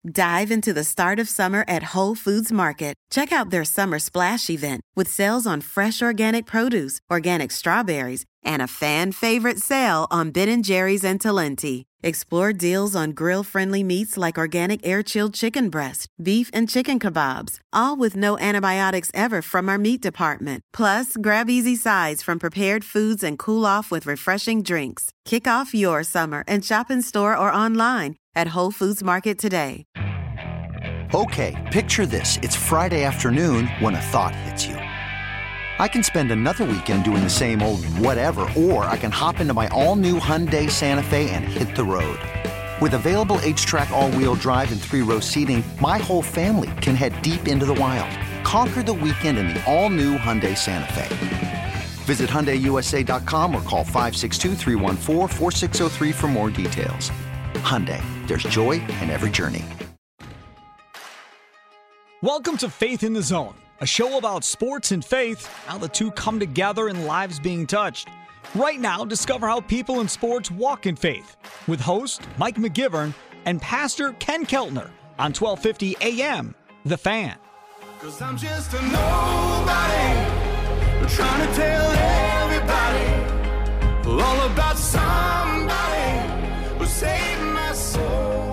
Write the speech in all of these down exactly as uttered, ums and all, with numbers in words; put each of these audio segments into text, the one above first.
Dive into the start of summer at Whole Foods Market. Check out their Summer Splash event with sales on fresh organic produce, organic strawberries, and a fan-favorite sale on Ben and Jerry's and Talenti. Explore deals on grill-friendly meats like organic air-chilled chicken breast, beef and chicken kebabs, all with no antibiotics ever from our meat department. Plus, grab easy sides from prepared foods and cool off with refreshing drinks. Kick off your summer and shop in store or online at Whole Foods Market today. Okay, picture this. It's Friday afternoon when a thought hits you. I can spend another weekend doing the same old whatever, or I can hop into my all-new Hyundai Santa Fe and hit the road. With available H-Track all-wheel drive and three-row seating, my whole family can head deep into the wild. Conquer the weekend in the all-new Hyundai Santa Fe. Visit Hyundai U S A dot com or call five six two, three one four, four six zero three for more details. Hyundai, there's joy in every journey. Welcome to Faith in the Zone, a show about sports and faith, how the two come together and lives being touched. Right now, discover how people in sports walk in faith with host Mike McGivern and Pastor Ken Keltner on twelve fifty A M, The Fan. Cause I'm just a nobody, trying to tell everybody all about somebody who saved my soul.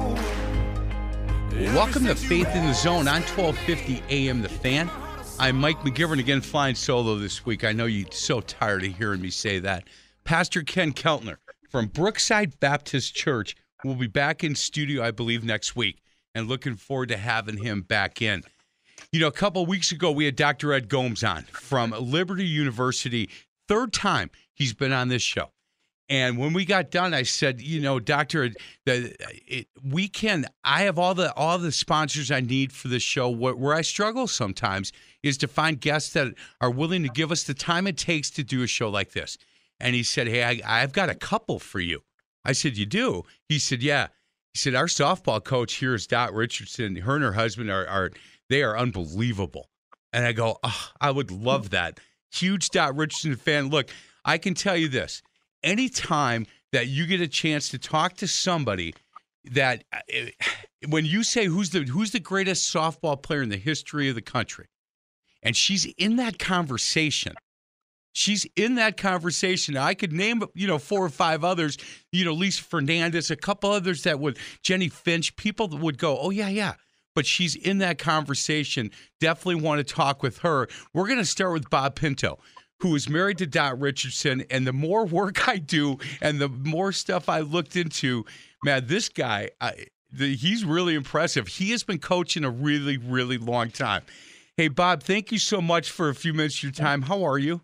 Welcome to Faith in the Zone on twelve fifty A M The Fan. I'm Mike McGivern, again flying solo this week. I know you're so tired of hearing me say that. Pastor Ken Keltner from Brookside Baptist Church will be back in studio, I believe, next week, and looking forward to having him back in. You know, a couple of weeks ago, we had Doctor Ed Gomes on from Liberty University. Third time he's been on this show. And when we got done, I said, you know, Doctor, the, it, we can, I have all the all the sponsors I need for this show. Where, where I struggle sometimes is to find guests that are willing to give us the time it takes to do a show like this. And he said, hey, I, I've got a couple for you. I said, you do? He said, yeah. He said, our softball coach here is Dot Richardson. Her and her husband are, are they are unbelievable. And I go, oh, I would love that. Huge Dot Richardson fan. Look, I can tell you this. Anytime that you get a chance to talk to somebody that, when you say who's the who's the greatest softball player in the history of the country, and she's in that conversation, she's in that conversation. I could name, you know, four or five others, you know, Lisa Fernandez, a couple others that would, Jenny Finch, people that would go, oh, yeah, yeah. But she's in that conversation. Definitely want to talk with her. We're going to start with Bob Pinto, who is married to Dot Richardson, and the more work I do and the more stuff I looked into, man, this guy, I, the, he's really impressive. He has been coaching a really, really long time. Hey, Bob, thank you so much for a few minutes of your time. How are you?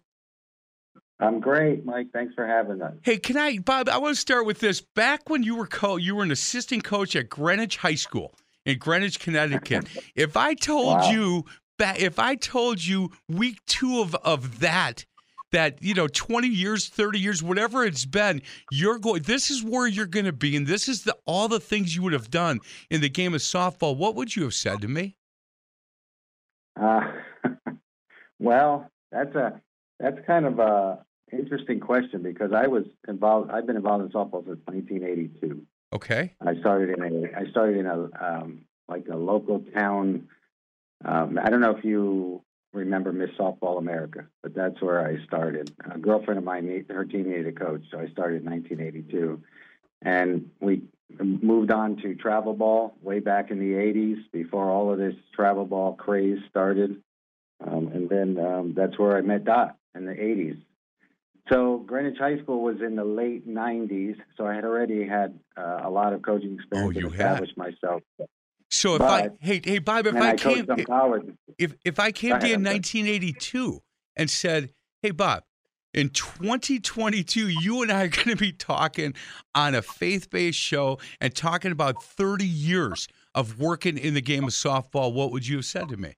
I'm great, Mike. Thanks for having us. Hey, can I, Bob, I want to start with this. Back when you were co- you were an assistant coach at Greenwich High School in Greenwich, Connecticut, if I told Wow. you, if I told you week two of, of that, that, you know, twenty years, thirty years, whatever it's been, you're going, this is where you're going to be, and this is the all the things you would have done in the game of softball, what would you have said to me? Uh, well, that's a that's kind of a interesting question because I was involved. I've been involved in softball since nineteen eighty-two. Okay. I started in a I started in a um, like a local town. Um, I don't know if you remember Miss Softball America, but that's where I started. A girlfriend of mine, her team needed a coach, so I started in nineteen eighty-two. And we moved on to travel ball way back in the eighties, before all of this travel ball craze started. Um, and then um, that's where I met Dot in the eighties. So Greenwich High School was in the late nineties, so I had already had uh, a lot of coaching experience Oh, you and established myself. So if But- I, hey, hey, Bob, if and I I coached came, some college. if if I came Go to you ahead, in I'm sorry. nineteen eighty-two and said, hey, Bob, in twenty twenty-two, you and I are going to be talking on a faith-based show and talking about thirty years of working in the game of softball, what would you have said to me?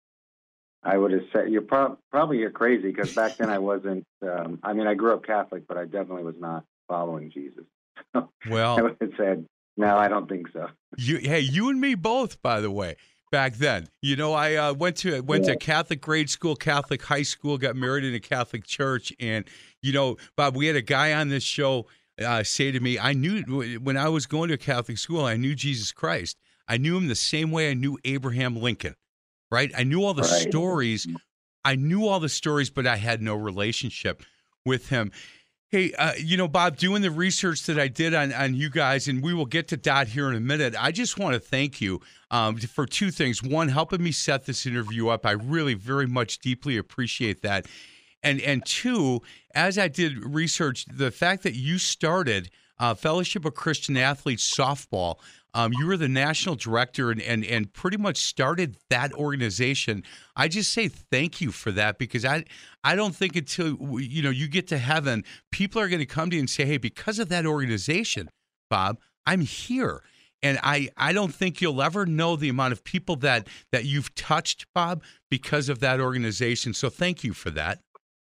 I would have said you're pro- probably you're crazy because back then I wasn't. Um, I mean, I grew up Catholic, but I definitely was not following Jesus. I Well, would have said, no, I don't think so. you, hey, you and me both, by the way. Back then, you know, I uh, went to went Yeah. to Catholic grade school, Catholic high school, got married in a Catholic church, and you know, Bob, we had a guy on this show uh, say to me, "I knew when I was going to a Catholic school, I knew Jesus Christ. I knew him the same way I knew Abraham Lincoln, right? I knew all the Right. stories. I knew all the stories, but I had no relationship with him. Hey, uh, you know, Bob, doing the research that I did on, on you guys, and we will get to Dot here in a minute, I just want to thank you um, for two things. One, helping me set this interview up. I really very much deeply appreciate that. And and two, as I did research, the fact that you started uh, Fellowship of Christian Athletes softball, um, you were the national director and, and and pretty much started that organization. I just say thank you for that, because I I don't think until you know you get to heaven, people are going to come to you and say, hey, because of that organization, Bob, I'm here. And I, I don't think you'll ever know the amount of people that that you've touched, Bob, because of that organization. So thank you for that.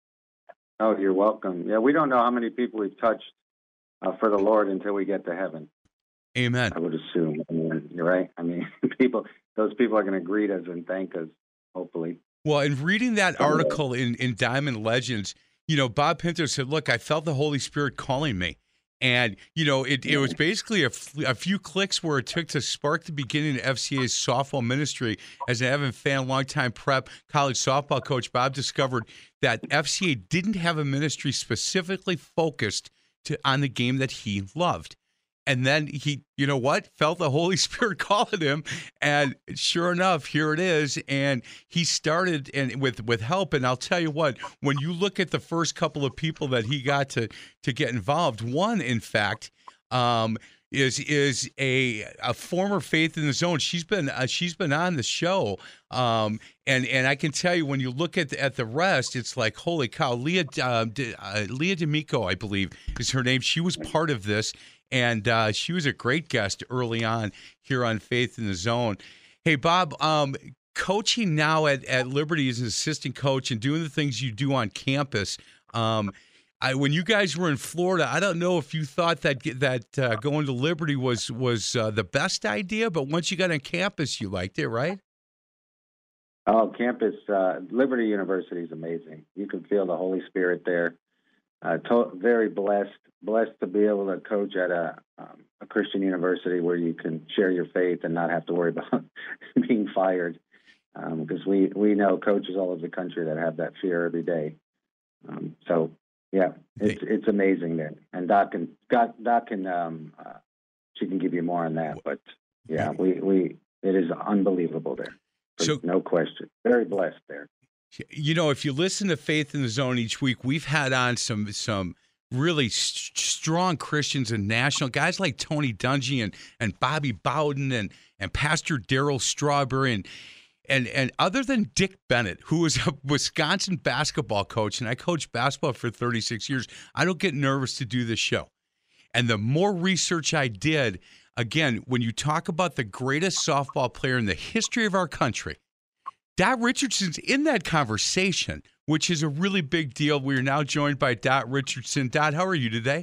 Oh, you're welcome. Yeah, we don't know how many people we've touched uh, for the Lord until we get to heaven. Amen. I would assume. I mean, you're right. I mean, people, those people are going to greet us and thank us, hopefully. Well, in reading that article in, in Diamond Legends, you know, Bob Pinto said, look, I felt the Holy Spirit calling me. And, you know, it, it was basically a, f- a few clicks where it took to spark the beginning of F C A's softball ministry. As an Evan fan, longtime prep college softball coach, Bob discovered that F C A didn't have a ministry specifically focused to, on the game that he loved. And then he, you know what, felt the Holy Spirit calling him, and sure enough, here it is. And he started and with with help. And I'll tell you what, when you look at the first couple of people that he got to to get involved, one, in fact, um, is is a a former Faith in the Zone. She's been uh, she's been on the show, um, and and I can tell you when you look at the, at the rest, it's like holy cow. Leah uh, De, uh, Leah D'Amico, I believe, is her name. She was part of this. And uh, she was a great guest early on here on Faith in the Zone. Hey, Bob, um, coaching now at, at Liberty as an assistant coach and doing the things you do on campus. Um, I, when you guys were in Florida, I don't know if you thought that that uh, going to Liberty was was uh, the best idea, but once you got on campus, you liked it, right? Oh, campus, uh, Liberty University is amazing. You can feel the Holy Spirit there. Uh, to- very blessed, blessed to be able to coach at a, um, a Christian university where you can share your faith and not have to worry about being fired. Because um, we, we know coaches all over the country that have that fear every day. Um, so, yeah, it's it's amazing there. And Doc can, Doc, Doc can um, uh, she can give you more on that. But, yeah, we, we it is unbelievable there. So, no question. Very blessed there. You know, if you listen to Faith in the Zone each week, we've had on some some really st- strong Christians and national guys like Tony Dungy and, and Bobby Bowden and and Pastor Daryl Strawberry and and and other than Dick Bennett, who was a Wisconsin basketball coach, and I coached basketball for thirty-six years, I don't get nervous to do this show. And the more research I did, again, when you talk about the greatest softball player in the history of our country, Dot Richardson's in that conversation, which is a really big deal. We are now joined by Dot Richardson. Dot, how are you today?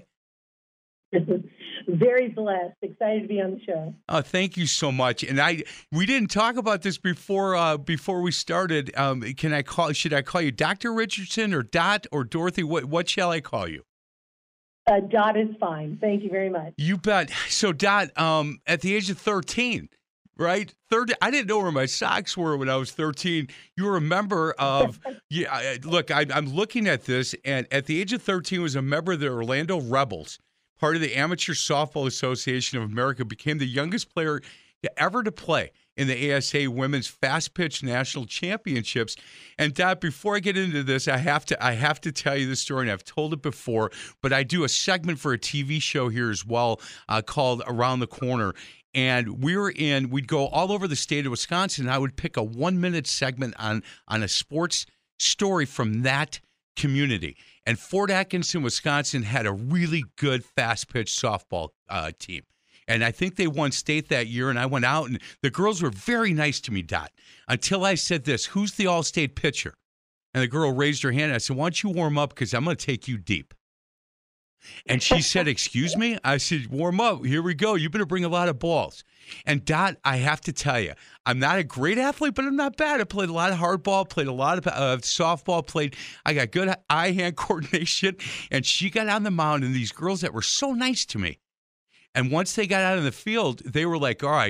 Very blessed. Excited to be on the show. Oh, thank you so much. And I, we didn't talk about this before uh, before we started. Um, can I call? Should I call you Doctor Richardson or Dot or Dorothy? What what shall I call you? Uh, Dot is fine. Thank you very much. You bet. So, Dot, um, at the age of thirteen. Right? Third, I didn't know where my socks were when I was thirteen. You were a member of, yeah, I- look, I, I'm looking at this, and at the age of thirteen was a member of the Orlando Rebels, part of the Amateur Softball Association of America, became the youngest player to ever to play in the A S A Women's Fast Pitch National Championships. And Dot, before I get into this, I have to I have to tell you this story, and I've told it before, but I do a segment for a T V show here as well uh, called Around the Corner. And we were in, we'd go all over the state of Wisconsin, and I would pick a one-minute segment on, on a sports story from that community. And Fort Atkinson, Wisconsin had a really good fast-pitch softball uh, team. And I think they won state that year, and I went out, and the girls were very nice to me, Dot, until I said this, who's the all-state pitcher? And the girl raised her hand, and I said, why don't you warm up, because I'm going to take you deep. And she said, excuse me? I said, warm up. Here we go. You better bring a lot of balls. And Dot, I have to tell you, I'm not a great athlete, but I'm not bad. I played a lot of hardball, played a lot of uh, softball, played. I got good eye-hand coordination. And she got on the mound, and these girls that were so nice to me. And once they got out in the field, they were like, all right,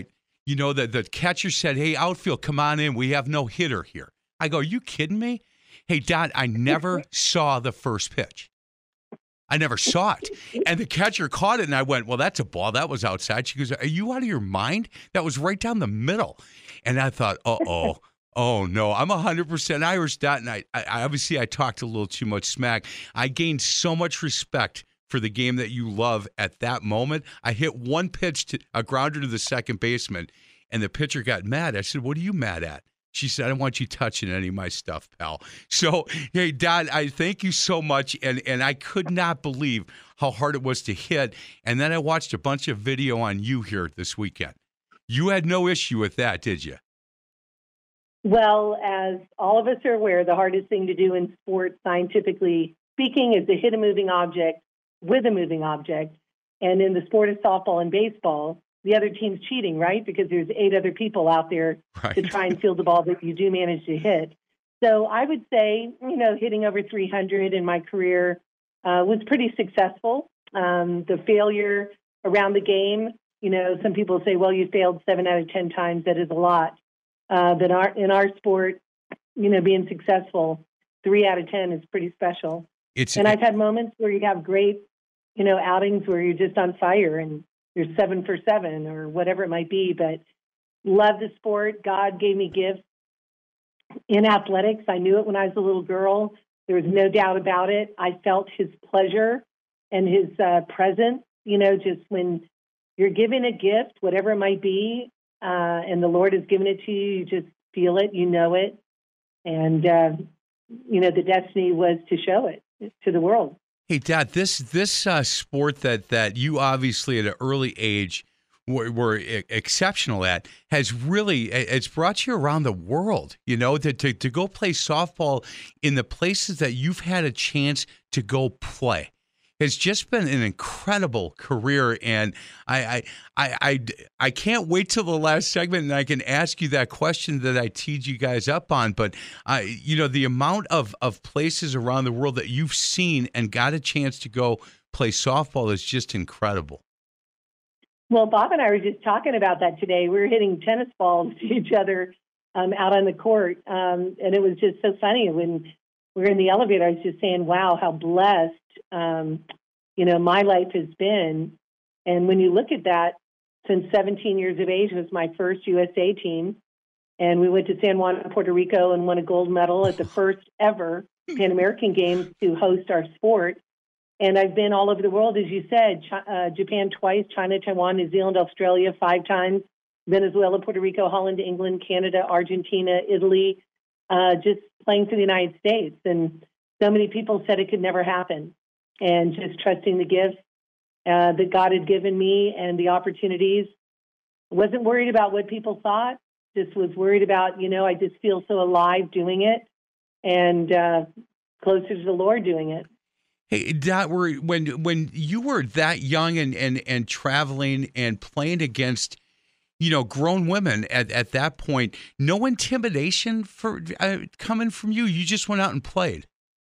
you know, the, the catcher said, hey, outfield, come on in. We have no hitter here. I go, are you kidding me? Hey, Dot, I never saw the first pitch. I never saw it. And the catcher caught it, and I went, well, that's a ball. That was outside. She goes, are you out of your mind? That was right down the middle. And I thought, uh-oh. Oh, no, I'm one hundred percent Irish, Dot, and I, I obviously I talked a little too much smack. I gained so much respect for the game that you love at that moment. I hit one pitch, to a grounder to the second baseman, and the pitcher got mad. I said, what are you mad at? She said, I don't want you touching any of my stuff, pal. So, hey, Dot, I thank you so much. And, and I could not believe how hard it was to hit. And then I watched a bunch of video on you here this weekend. You had no issue with that, did you? Well, as all of us are aware, the hardest thing to do in sports, scientifically speaking, is to hit a moving object with a moving object. And in the sport of softball and baseball, the other team's cheating, right? Because there's eight other people out there right. to try and field the ball that you do manage to hit. So I would say, you know, hitting over three hundred in my career uh, was pretty successful. Um, the failure around the game, you know, some people say, well, you failed seven out of ten times. That is a lot. Uh, but our, in our sport, you know, being successful, three out of ten is pretty special. It's, and I've had moments where you have great, you know, outings where you're just on fire and you're seven for seven or whatever it might be. But love the sport. God gave me gifts in athletics. I knew it when I was a little girl. There was no doubt about it. I felt his pleasure and his uh, presence, you know, just when you're given a gift, whatever it might be, uh, and the Lord has given it to you, you just feel it, you know it. And, uh, you know, the destiny was to show it to the world. Hey, Dad, this this uh, sport that that you obviously at an early age were, were exceptional at has really it's brought you around the world. You know, to, to to go play softball in the places that you've had a chance to go play has just been an incredible career, and I I I I, I can't wait till the last segment, and I can ask you that question that I teed you guys up on. But I, you know, the amount of of places around the world that you've seen and got a chance to go play softball is just incredible. Well, Bob and I were just talking about that today. We were hitting tennis balls to each other um, out on the court, um, and it was just so funny when we were in the elevator. I was just saying, "Wow, how blessed." Um, you know, my life has been. And when you look at that, since seventeen years of age was my first U S A team. And we went to San Juan, Puerto Rico and won a gold medal at the first ever Pan American Games to host our sport. And I've been all over the world, as you said, Ch- uh, Japan twice, China, Taiwan, New Zealand, Australia five times, Venezuela, Puerto Rico, Holland, England, Canada, Argentina, Italy, uh, just playing for the United States. And so many people said it could never happen. And just trusting the gifts uh, that God had given me and the opportunities. Wasn't worried about what people thought. Just was worried about, you know, I just feel so alive doing it and uh, closer to the Lord doing it. Hey, Dot, were, when when you were that young and, and, and traveling and playing against, you know, grown women at, at that point, no intimidation for uh, coming from you? You just went out and played.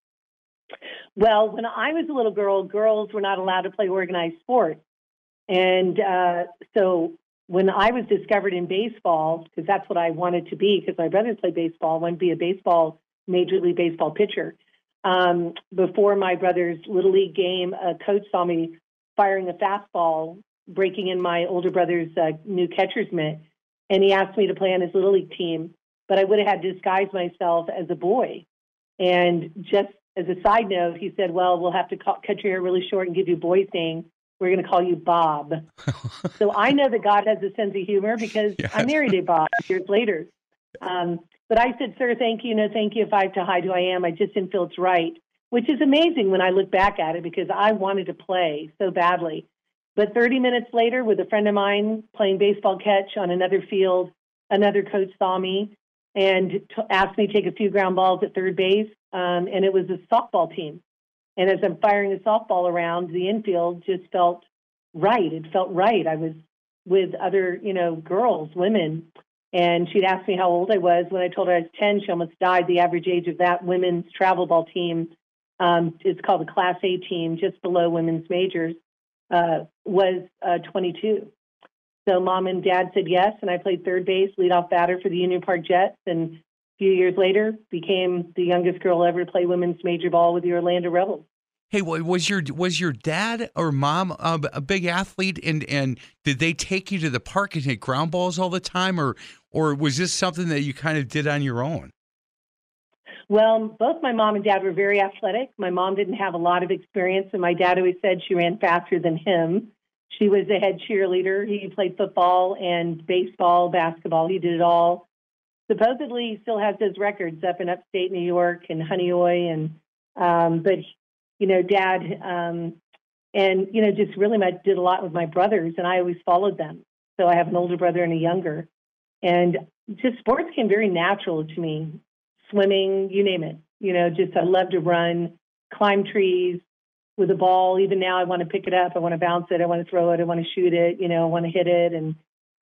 Well, when I was a little girl, girls were not allowed to play organized sports. And uh, so when I was discovered in baseball, because that's what I wanted to be, because my brothers played baseball, I wanted to be a baseball, Major League Baseball pitcher. Um, before my brother's Little League game, a coach saw me firing a fastball, breaking in my older brother's uh, new catcher's mitt, and he asked me to play on his Little League team. But I would have had to disguise myself as a boy. And just as a side note, he said, well, we'll have to call, cut your hair really short and give you a boy's name. We're going to call you Bob. So I know that God has a sense of humor because yes. I married a Bob years later. Um, but I said, sir, thank you. No, thank you. If I have to hide who I am, I just didn't feel it's right, which is amazing when I look back at it because I wanted to play so badly. But thirty minutes later, with a friend of mine playing baseball catch on another field, another coach saw me and t- asked me to take a few ground balls at third base. Um, and it was a softball team. And as I'm firing a softball around, the infield just felt right. It felt right. I was with other, you know, girls, women, and she'd asked me how old I was. When I told her I was ten, she almost died. The average age of that women's travel ball team, um, it's called the Class A team, just below women's majors, uh, was uh, twenty-two. So mom and dad said yes, and I played third base, leadoff batter for the Union Park Jets, and a few years later became the youngest girl ever to play women's major ball with the Orlando Rebels. Hey, was your was your dad or mom uh, a big athlete, and, and did they take you to the park and hit ground balls all the time, or or was this something that you kind of did on your own? Well, both my mom and dad were very athletic. My mom didn't have a lot of experience, and my dad always said she ran faster than him. She was the head cheerleader. He played football and baseball, basketball. He did it all. Supposedly, he still has those records up in upstate New York and Honeoye, and um, but. You know, dad, um, and, you know, just really my, did a lot with my brothers, and I always followed them. So I have an older brother and a younger. And just sports came very natural to me. Swimming, you name it. You know, just I love to run, climb trees with a ball. Even now I want to pick it up. I want to bounce it. I want to throw it. I want to shoot it. You know, I want to hit it. And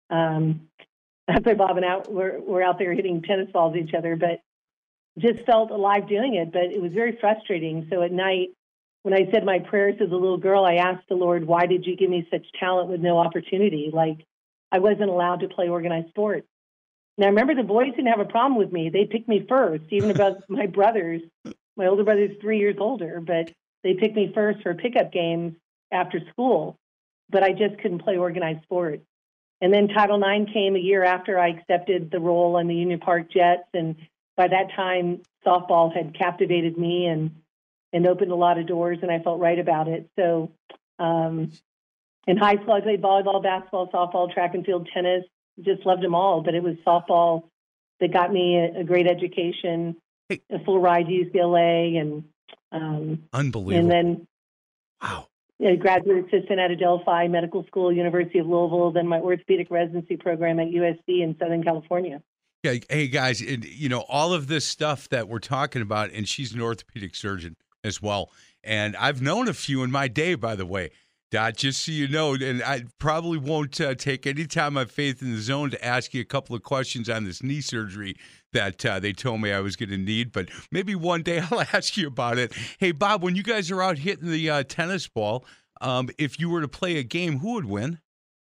um, I play Bob and out. We're, we're out there hitting tennis balls at each other, but just felt alive doing it. But it was very frustrating. So at night, when I said my prayers as a little girl, I asked the Lord, why did you give me such talent with no opportunity? Like, I wasn't allowed to play organized sports. Now, remember, the boys didn't have a problem with me. They picked me first, even above my brothers. My older brother's three years older, but they picked me first for pickup games after school. But I just couldn't play organized sports. And then Title nine came a year after I accepted the role in the Union Park Jets. And by that time, softball had captivated me and and opened a lot of doors, and I felt right about it. So um, in high school, I played volleyball, basketball, softball, track and field, tennis, just loved them all. But it was softball that got me a, a great education, hey. a full ride to U C L A, and um, unbelievable. And then wow, a graduate assistant at Adelphi Medical School, University of Louisville, then my orthopedic residency program at U S C in Southern California. Yeah, hey guys, it, you know, all of this stuff that we're talking about, and she's an orthopedic surgeon as well. And I've known a few in my day, by the way, Dot, just so you know, and I probably won't uh, take any time on Faith in the Zone to ask you a couple of questions on this knee surgery that uh, they told me I was going to need, but maybe one day I'll ask you about it. Hey, Bob, when you guys are out hitting the uh, tennis ball, um, if you were to play a game, who would win?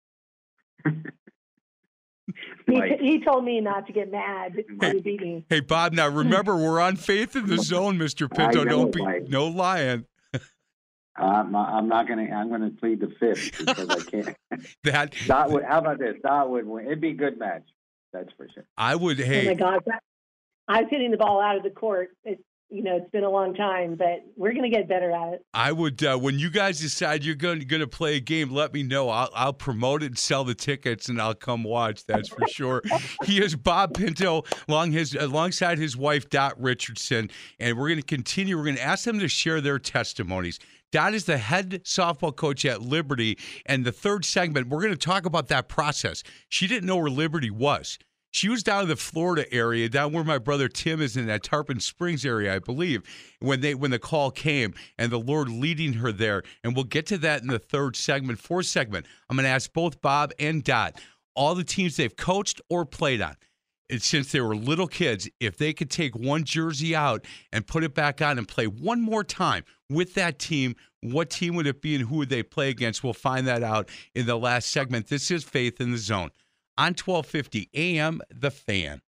He, he told me not to get mad when hey, he beat me. Hey, Bob, now remember, we're on Faith in the Zone, Mister Pinto. I know, Don't be Mike. no lying. I'm not, I'm not going to. I'm going to plead the fifth because I can't. that Dot would. How about this? Dot would win. It'd be a good match. That's for sure. I would. Oh Hey, my God, I was hitting the ball out of the court. It's, you know, it's been a long time, but we're going to get better at it. I would. Uh, when you guys decide you're going going to play a game, let me know. I'll, I'll promote it and sell the tickets, and I'll come watch. That's for sure. He is Bob Pinto, along his alongside his wife Dot Richardson, and we're going to continue. We're going to ask them to share their testimonies. Dot is the head softball coach at Liberty, and the third segment, we're going to talk about that process. She didn't know where Liberty was. She was down in the Florida area, down where my brother Tim is in that Tarpon Springs area, I believe, when they when the call came, and the Lord leading her there. And we'll get to that in the third segment. Fourth segment, I'm going to ask both Bob and Dot, all the teams they've coached or played on, and since they were little kids, if they could take one jersey out and put it back on and play one more time with that team, what team would it be and who would they play against? We'll find that out in the last segment. This is Faith in the Zone on twelve fifty A M The Fan.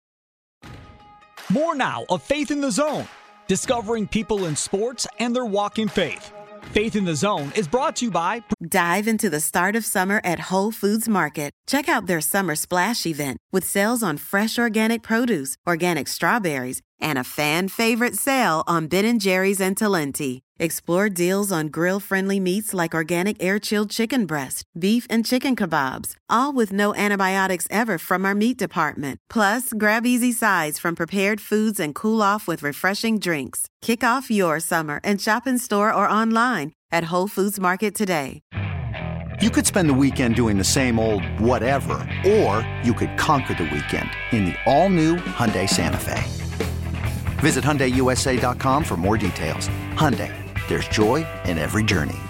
More now of Faith in the Zone, discovering people in sports and their walk in faith. Faith in the Zone is brought to you by... Dive into the start of summer at Whole Foods Market. Check out their Summer Splash event with sales on fresh organic produce, organic strawberries, and a fan-favorite sale on Ben and Jerry's and Talenti. Explore deals on grill-friendly meats like organic air-chilled chicken breast, beef and chicken kebabs, all with no antibiotics ever from our meat department. Plus, grab easy sides from prepared foods and cool off with refreshing drinks. Kick off your summer and shop in store or online at Whole Foods Market today. You could spend the weekend doing the same old whatever, or you could conquer the weekend in the all-new Hyundai Santa Fe. Visit Hyundai U S A dot com for more details. Hyundai, there's joy in every journey.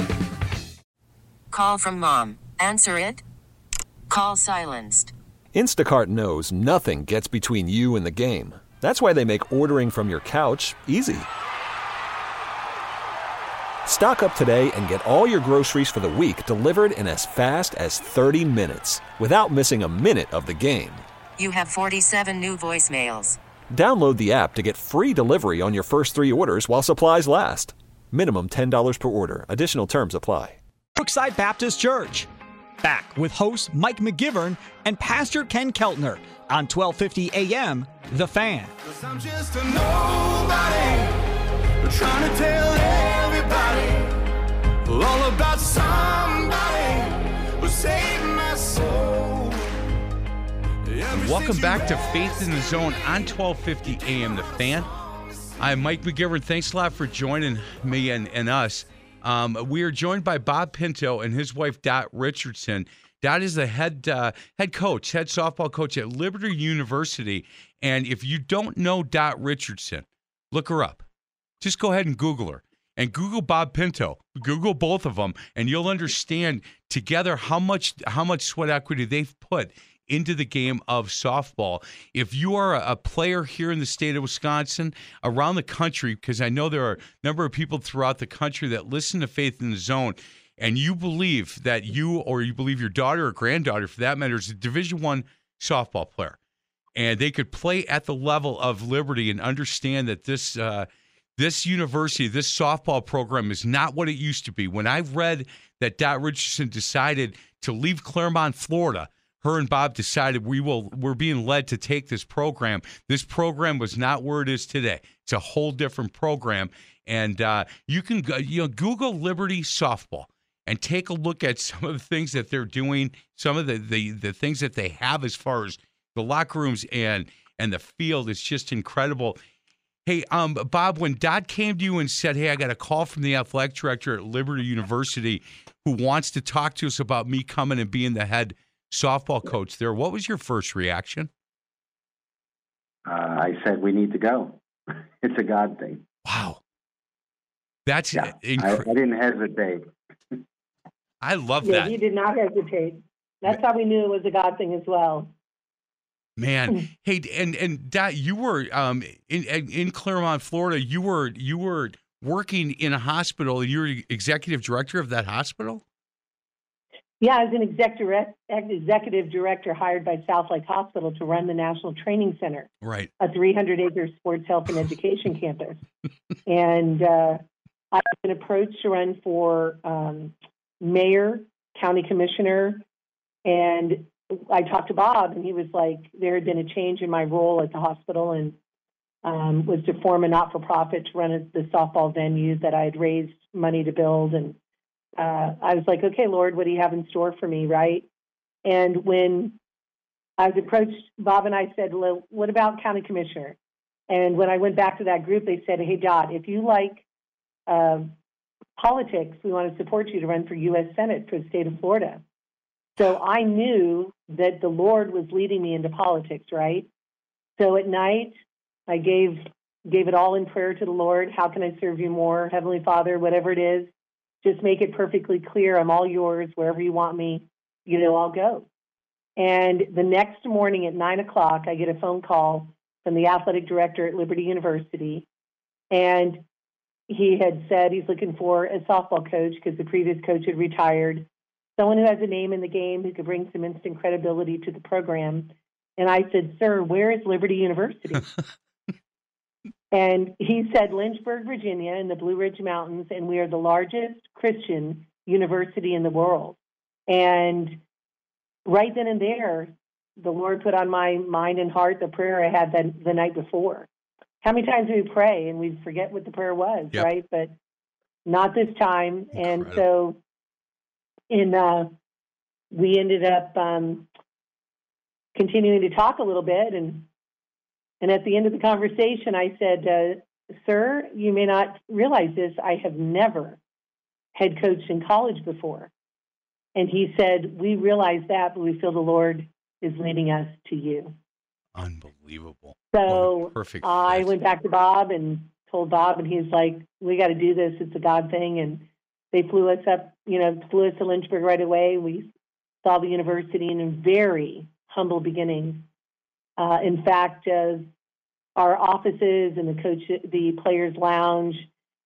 Call from mom. Answer it. Call silenced. Instacart knows nothing gets between you and the game. That's why they make ordering from your couch easy. Stock up today and get all your groceries for the week delivered in as fast as thirty minutes without missing a minute of the game. You have forty-seven new voicemails. Download the app to get free delivery on your first three orders while supplies last. Minimum ten dollars per order. Additional terms apply. Brookside Baptist Church. Back with host Mike McGivern and Pastor Ken Keltner on twelve fifty A M The Fan. 'Cause I'm just a nobody, trying to tell everybody all about somebody who saved my soul. Ever Welcome since back you to Faith in the Zone on twelve fifty A M The Fan. I'm Mike McGivern. Thanks a lot for joining me and, and us. Um, we are joined by Bob Pinto and his wife, Dot Richardson. Dot is the head uh, head coach, head softball coach at Liberty University. And if you don't know Dot Richardson, look her up. Just go ahead and Google her. And Google Bob Pinto. Google both of them, and you'll understand together how much how much sweat equity they've put into the game of softball. If you are a, a player here in the state of Wisconsin, around the country, because I know there are a number of people throughout the country that listen to Faith in the Zone, and you believe that you or you believe your daughter or granddaughter, for that matter, is a Division One softball player, and they could play at the level of Liberty and understand that this uh, this university, this softball program is not what it used to be. When I read that Dot Richardson decided to leave Claremont, Florida, her and Bob decided we will we're being led to take this program. This program was not where it is today. It's a whole different program, and uh, you can go, you know Google Liberty softball and take a look at some of the things that they're doing, some of the the, the things that they have as far as the locker rooms and and the field. It's just incredible. Hey, um, Bob, when Dot came to you and said, "Hey, I got a call from the athletic director at Liberty University who wants to talk to us about me coming and being the head softball coach there," what was your first reaction? Uh, I said, we need to go. It's a God thing. Wow. That's Yeah, incredible. I, I didn't hesitate. I love Yeah, that. he did not hesitate. That's how we knew it was a God thing as well. Man, hey, and and Dot, you were um in in Claremont, Florida. You were you were working in a hospital. You were executive director of that hospital. Yeah, I was an exec direct, executive director hired by South Lake Hospital to run the National Training Center, Right. a three hundred acre sports health and education campus. And uh, I've been approached to run for um, mayor, county commissioner, and I talked to Bob, and he was like, there had been a change in my role at the hospital, and um, was to form a not-for-profit to run a, the softball venue that I had raised money to build. And uh, I was like, okay, Lord, what do you have in store for me, right? And when I was approached, Bob and I said, well, what about county commissioner? And when I went back to that group, they said, hey, Dot, if you like uh, politics, we want to support you to run for U S Senate for the state of Florida. So I knew that the Lord was leading me into politics, right? So at night, I gave gave it all in prayer to the Lord. How can I serve you more? Heavenly Father, whatever it is, just make it perfectly clear. I'm all yours. Wherever you want me, you know, I'll go. And the next morning at nine o'clock, I get a phone call from the athletic director at Liberty University. And he had said he's looking for a softball coach because the previous coach had retired. Someone who has a name in the game who could bring some instant credibility to the program. And I said, sir, where is Liberty University? And he said, Lynchburg, Virginia, in the Blue Ridge Mountains, and we are the largest Christian university in the world. And right then and there, the Lord put on my mind and heart the prayer I had that, the night before. How many times do we pray and we forget what the prayer was, Yep. right? But not this time. Incredible. And so in, uh, we ended up um, continuing to talk a little bit, and And at the end of the conversation, I said, uh, sir, you may not realize this. I have never head coached in college before. And he said, we realize that, but we feel the Lord is leading us to you. Unbelievable. So What a perfect I fit. went back to Bob and told Bob, and he's like, we got to do this. It's a God thing. And they flew us up, you know, flew us to Lynchburg right away. We saw the university in a very humble beginning. Uh, in fact, uh, our offices and the coach, the players' lounge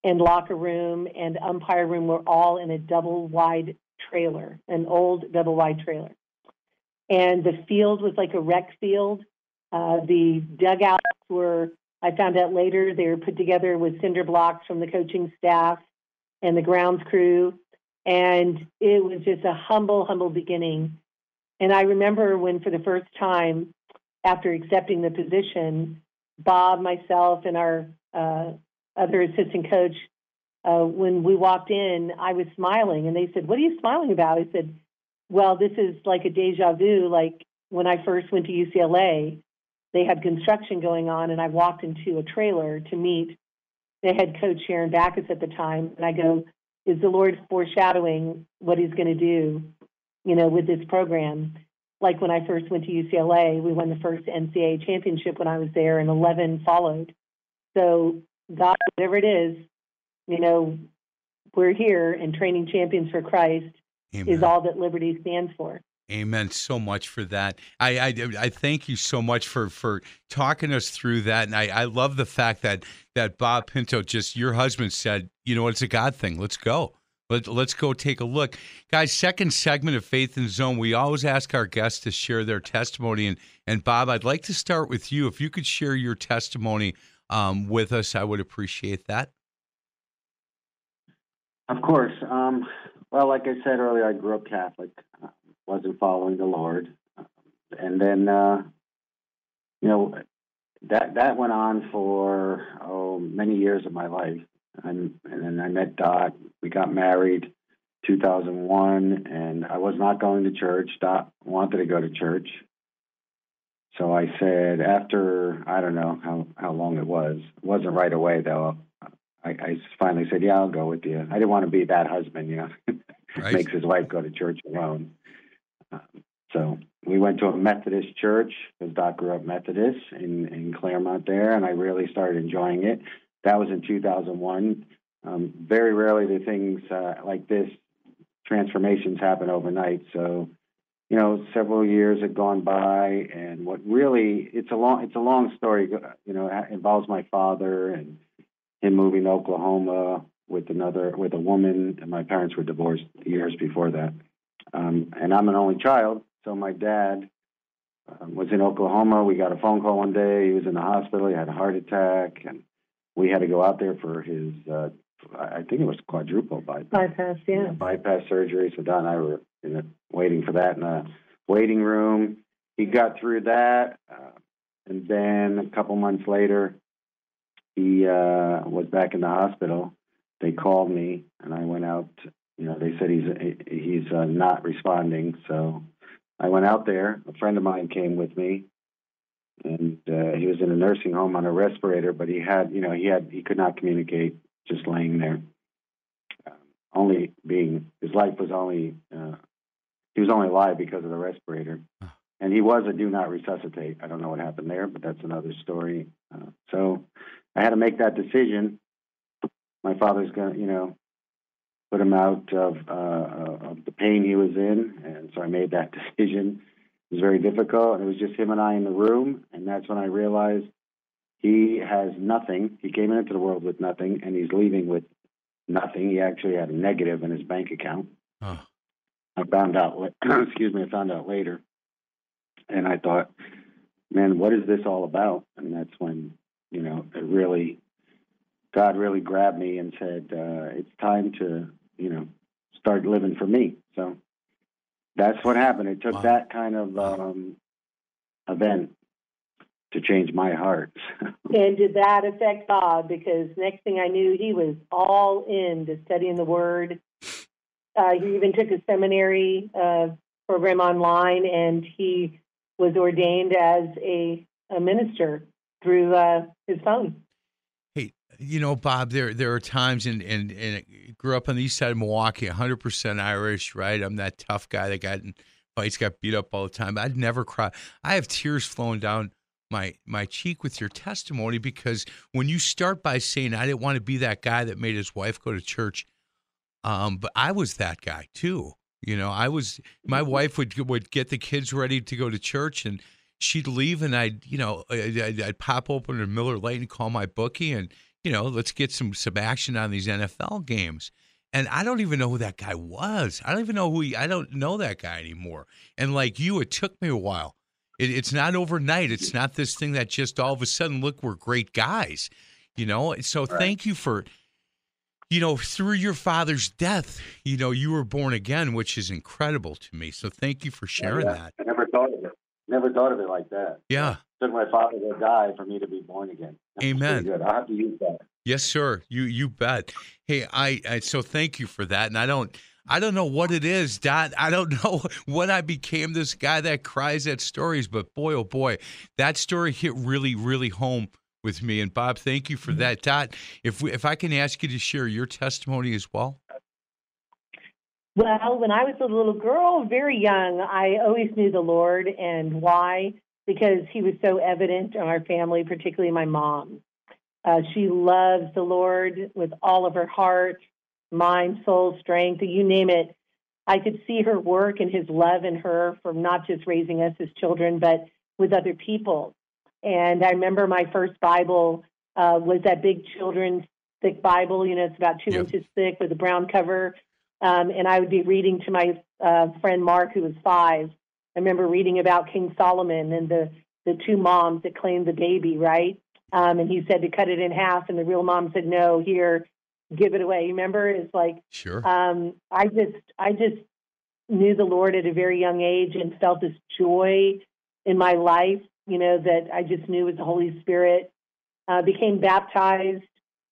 and locker room and umpire room were all in a double wide trailer, an old double wide trailer. And the field was like a rec field. Uh, the dugouts were, I found out later, they were put together with cinder blocks from the coaching staff and the grounds crew. And it was just a humble, humble beginning. And I remember when, for the first time, after accepting the position, Bob, myself, and our uh, other assistant coach, uh, when we walked in, I was smiling. And they said, "What are you smiling about?" I said, "Well, this is like a deja vu. Like when I first went to U C L A, they had construction going on, and I walked into a trailer to meet the head coach, Sharon Backus, at the time. And I go, is the Lord foreshadowing what he's going to do, you know, with this program? Like when I first went to U C L A, we won the first N C double A championship when I was there, and eleven followed. So God, whatever it is, you know, we're here, and training champions for Christ Amen. Is all that Liberty stands for." Amen so much for that. I, I, I thank you so much for, for talking us through that. And I, I love the fact that, that Bob Pinto, just your husband, said, you know, it's a God thing. Let's go. Let, let's go take a look. Guys, second segment of Faith in the Zone, we always ask our guests to share their testimony. And, and Bob, I'd like to start with you. If you could share your testimony um, with us, I would appreciate that. Of course. Um, well, like I said earlier, I grew up Catholic. Uh, wasn't following the Lord. Uh, and then, uh, you know, that that went on for, oh, many years of my life. And, and then I met Dot. We got married two thousand one, and I was not going to church. Dot wanted to go to church. So I said, after, I don't know how, how long it was. It wasn't right away, though. I, I finally said, yeah, I'll go with you. I didn't want to be that husband, you know, right. Makes his wife go to church alone. Um, so we went to a Methodist church, because Doc grew up Methodist in, in Claremont there, and I really started enjoying it. That was in two thousand one. Um, very rarely do things uh, like this, transformations happen overnight. So, you know, several years had gone by, and what really, it's a long, it's a long story, you know, it involves my father and him moving to Oklahoma with another, with a woman, and my parents were divorced years before that. Um, and I'm an only child, so my dad um, was in Oklahoma. We got a phone call one day. He was in the hospital. He had a heart attack, and we had to go out there for his, uh, I think it was quadruple bypass. Bypass, yeah. Bypass surgery. So Don and I were you know, waiting for that in the waiting room. He got through that, uh, and then a couple months later, he uh, was back in the hospital. They called me, and I went out. You know, they said he's he's uh, not responding. So I went out there. A friend of mine came with me, and uh, he was in a nursing home on a respirator. But he had, you know, he had he could not communicate, just laying there. Uh, only being his life was only uh, he was only alive because of the respirator, and he was a do not resuscitate. I don't know what happened there, but that's another story. Uh, so I had to make that decision. My father's gonna, you know, put him out of, uh, of the pain he was in, and so I made that decision. It was very difficult, and it was just him and I in the room, and that's when I realized he has nothing. He came into the world with nothing, and he's leaving with nothing. He actually had a negative in his bank account. Oh. I found out, excuse me, I found out later, and I thought, man, what is this all about? And that's when, you know, it really, God really grabbed me and said, uh, it's time to, you know, start living for me. So that's what happened. It took wow. that kind of um, event to change my heart. And did that affect Bob? Because next thing I knew, he was all in to studying the Word. Uh, he even took a seminary uh, program online, and he was ordained as a, a minister through uh, his phone. Hey, you know, Bob, there there are times, and and and I grew up on the east side of Milwaukee, one hundred percent Irish, right? I'm that tough guy that got in fights, got beat up all the time. I'd never cry. I have tears flowing down my my cheek with your testimony, because when you start by saying, I didn't want to be that guy that made his wife go to church, um, but I was that guy too. You know, I was, my wife would would get the kids ready to go to church, and she'd leave, and I'd, you know, I'd, I'd pop open a Miller Lite and call my bookie and you know, let's get some some action on these N F L games. And I don't even know who that guy was. I don't even know who he. I don't know that guy anymore. And like you, it took me a while. It, it's not overnight. It's not this thing that just all of a sudden, look, we're great guys. You know. So Right. thank you for. You know, through your father's death, you know, you were born again, which is incredible to me. So thank you for sharing Yeah, that. I never thought of it. Never thought of it like that. Yeah. It took my father to die for me to be born again. That's Amen. pretty good. I'll have to use that. Yes, sir. You you bet. Hey, I, I so thank you for that. And I don't I don't know what it is, Dot. I don't know what I became, this guy that cries at stories, but boy, oh boy, that story hit really, really home with me. And Bob, thank you for that. Dot, if we, if I can ask you to share your testimony as well. Well, when I was a little girl, very young, I always knew the Lord. And why? Because he was so evident in our family, particularly my mom. Uh, she loves the Lord with all of her heart, mind, soul, strength, you name it. I could see her work and his love in her from not just raising us as children, but with other people. And I remember my first Bible uh, was that big children's thick Bible. You know, it's about two Yep. inches thick with a brown cover. Um, and I would be reading to my uh, friend Mark, who was five. I remember reading about King Solomon and the, the two moms that claimed the baby, right? Um, and he said to cut it in half, and the real mom said, no, here, give it away. You remember? It's like, Sure. um, I just, I just knew the Lord at a very young age and felt this joy in my life, you know, that I just knew was the Holy Spirit. Uh, became baptized.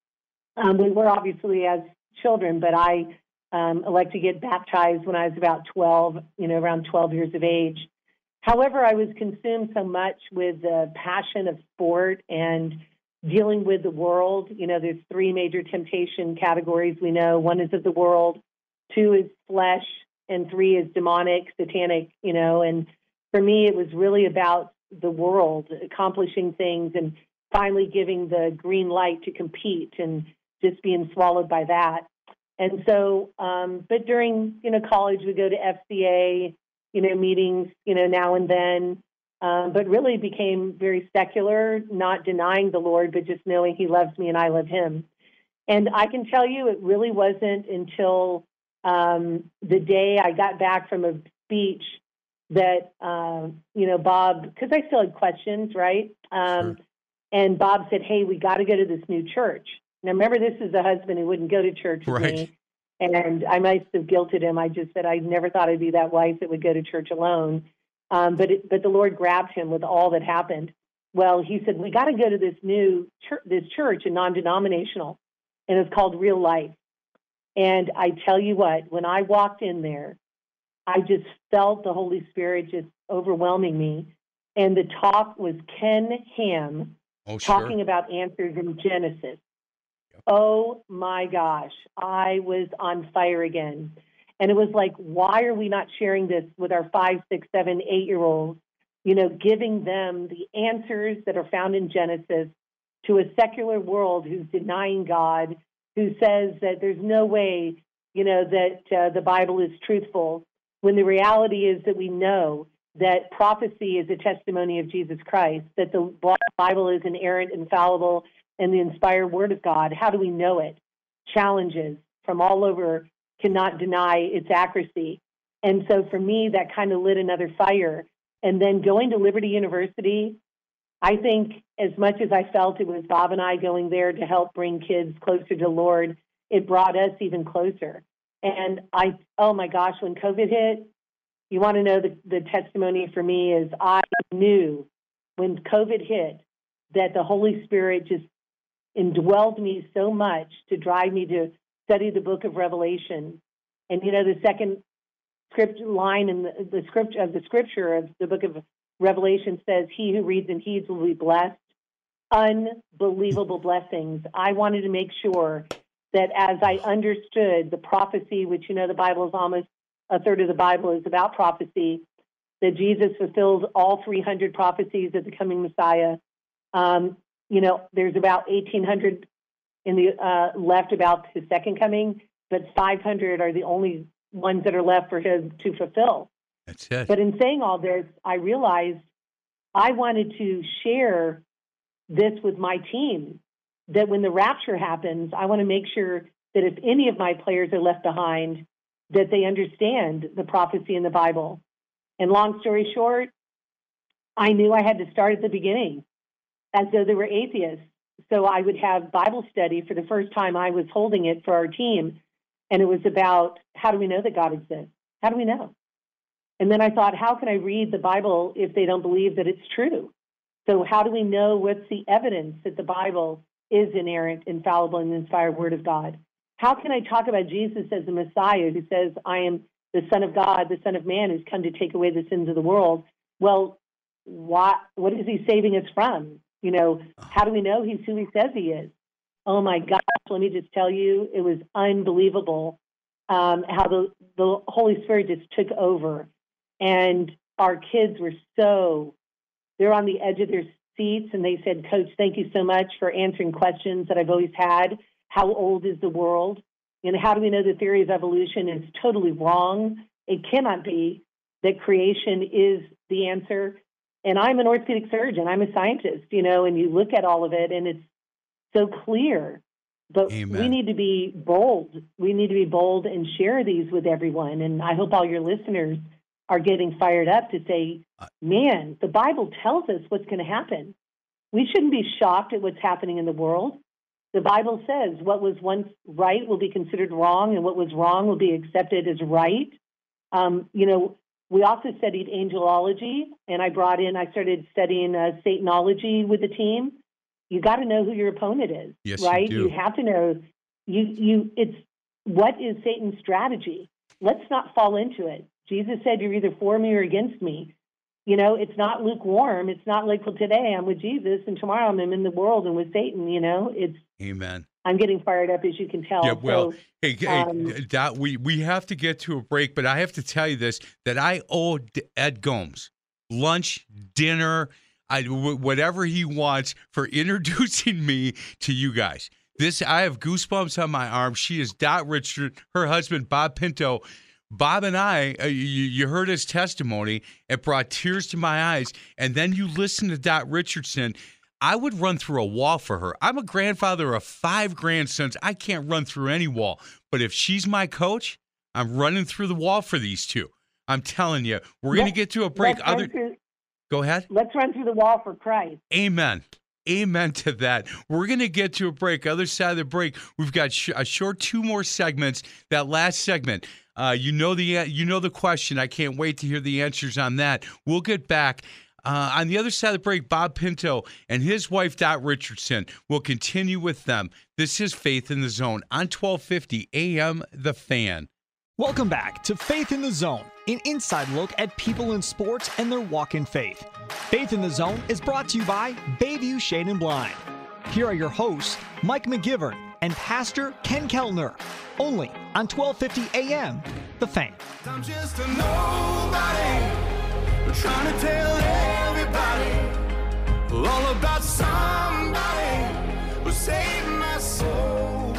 Um, we were obviously as children, but I um, elected to get baptized when I was about twelve, you know, around twelve years of age. However, I was consumed so much with the passion of sport and dealing with the world. You know, there's three major temptation categories we know. One is of the world, two is flesh, and three is demonic, satanic, you know. And for me, it was really about the world, accomplishing things and finally giving the green light to compete and just being swallowed by that. And so, um, but during, you know, college, we go to F C A, you know, meetings, you know, now and then, um, but really became very secular, not denying the Lord, but just knowing he loves me and I love him. And I can tell you, it really wasn't until um, the day I got back from a speech that, uh, you know, Bob, because I still had questions, right? Um, Sure. And Bob said, hey, we got to go to this new church. Now, remember, this is a husband who wouldn't go to church with Right. me. And I must have guilted him. I just said I never thought I'd be that wife that would go to church alone. Um, but it, but the Lord grabbed him with all that happened. Well, he said, we got to go to this new church, this church, a non-denominational, and it's called Real Life. And I tell you what, when I walked in there, I just felt the Holy Spirit just overwhelming me. And the talk was Ken Ham Oh, sure. talking about answers in Genesis. Oh my gosh, I was on fire again. And it was like, why are we not sharing this with our five, six, seven, eight-year-olds, you know, giving them the answers that are found in Genesis to a secular world who's denying God, who says that there's no way, you know, that uh, the Bible is truthful, when the reality is that we know that prophecy is a testimony of Jesus Christ, that the Bible is inerrant, infallible, and the inspired word of God. How do we know it? Challenges from all over cannot deny its accuracy. And so for me, that kind of lit another fire. And then going to Liberty University, I think as much as I felt it was Bob and I going there to help bring kids closer to the Lord, it brought us even closer. And I, oh my gosh, when COVID hit, you want to know the, the testimony for me is I knew when COVID hit that the Holy Spirit just indwelled me so much to drive me to study the book of Revelation. And, you know, the second script line in the, the script of the scripture of the book of Revelation says, he who reads and heeds will be blessed. Unbelievable blessings. I wanted to make sure that as I understood the prophecy, which, you know, the Bible is almost a third of the Bible is about prophecy, that Jesus fulfills all three hundred prophecies of the coming Messiah. Um, you know, there's about eighteen hundred in the uh, left about his second coming, but five hundred are the only ones that are left for him to fulfill. That's it. But in saying all this, I realized I wanted to share this with my team, that when the rapture happens, I want to make sure that if any of my players are left behind, that they understand the prophecy in the Bible. And long story short, I knew I had to start at the beginning, as though they were atheists. So I would have Bible study for the first time I was holding it for our team. And it was about, how do we know that God exists? How do we know? And then I thought, how can I read the Bible if they don't believe that it's true? So how do we know what's the evidence that the Bible is inerrant, infallible, and inspired word of God? How can I talk about Jesus as the Messiah who says, I am the Son of God, the Son of Man, who's come to take away the sins of the world? Well, what, what is he saving us from? You know, how do we know he's who he says he is? Oh, my gosh, let me just tell you, it was unbelievable um, how the, the Holy Spirit just took over. And our kids were so, they're on the edge of their seats, and they said, Coach, thank you so much for answering questions that I've always had. How old is the world? And how do we know the theory of evolution is totally wrong? It cannot be that creation is the answer. And I'm an orthopedic surgeon. I'm a scientist, you know, and you look at all of it, and it's so clear. But Amen. We need to be bold. We need to be bold and share these with everyone. And I hope all your listeners are getting fired up to say, man, the Bible tells us what's going to happen. We shouldn't be shocked at what's happening in the world. The Bible says what was once right will be considered wrong, and what was wrong will be accepted as right. Um, you know, we also studied angelology, and I brought in, I started studying uh, Satanology with the team. You got to know who your opponent is, yes, right? You, do. You have to know, you, you, it's, what is Satan's strategy? Let's not fall into it. Jesus said, you're either for me or against me. You know, it's not lukewarm. It's not like, well, today I'm with Jesus and tomorrow I'm in the world and with Satan, you know. It's Amen. I'm getting fired up, as you can tell. Yeah, well, so, hey, um, hey Dot, we, we have to get to a break, but I have to tell you this, that I owe Ed Gomes lunch, dinner, I, whatever he wants for introducing me to you guys. This, I have goosebumps on my arm. She is Dot Richardson, her husband, Bob Pinto. Bob and I, uh, you, you heard his testimony. It brought tears to my eyes. And then you listen to Dot Richardson. I would run through a wall for her. I'm a grandfather of five grandsons. I can't run through any wall. But if she's my coach, I'm running through the wall for these two. I'm telling you, we're going to get to a break. Let's Other, through, Go ahead. Let's run through the wall for Christ. Amen. Amen to that. We're going to get to a break. Other side of the break, we've got sh- a short two more segments. That last segment, uh, you know the you know the question. I can't wait to hear the answers on that. We'll get back. Uh, on the other side of the break, Bob Pinto and his wife, Dot Richardson, will continue with them. This is Faith in the Zone on twelve fifty A M The Fan. Welcome back to Faith in the Zone, an inside look at people in sports and their walk in faith. Faith in the Zone is brought to you by Bayview Shade and Blind. Here are your hosts, Mike McGivern and Pastor Ken Keltner, only on twelve fifty A M The Fan. I'm just a nobody, trying to tell everybody all about somebody who saved my soul.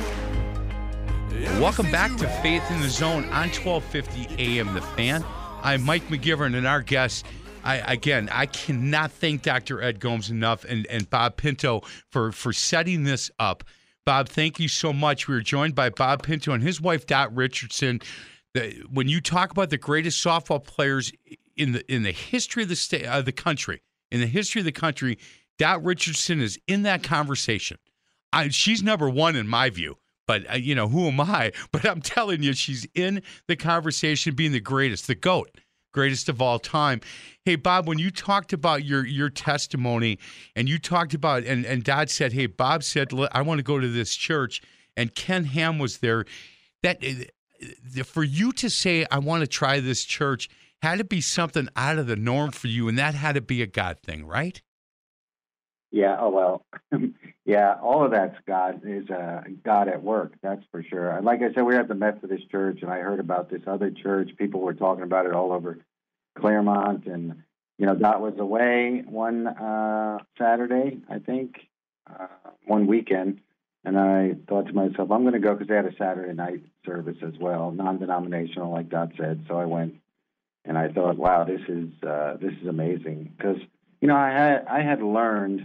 Welcome back to Faith in the Zone on twelve fifty A M The Fan. I'm Mike McGivern, and our guest, I, again, I cannot thank Doctor Ed Gomes enough and, and Bob Pinto for, for setting this up. Bob, thank you so much. We were joined by Bob Pinto and his wife, Dot Richardson. The, when you talk about the greatest softball players in the in the history of the state, uh, the country, in the history of the country, Dot Richardson is in that conversation. I, she's number one in my view. But, uh, you know, who am I? But I'm telling you, she's in the conversation being the greatest, the GOAT, greatest of all time. Hey, Bob, when you talked about your your testimony and you talked about, and, and Dot said, hey, Bob said, I want to go to this church, and Ken Ham was there, that for you to say, I want to try this church, had to be something out of the norm for you, and that had to be a God thing, right? Yeah, oh, well, yeah, all of that's God, is uh, God at work, that's for sure. And like I said, we were at the Methodist Church, and I heard about this other church. People were talking about it all over Claremont, and, you know, Dot was away one uh, Saturday, I think, uh, one weekend, and I thought to myself, I'm going to go because they had a Saturday night service as well, non-denominational, like Dot said, so I went, and I thought, wow, this is uh, this is amazing, because, you know, I had I had learned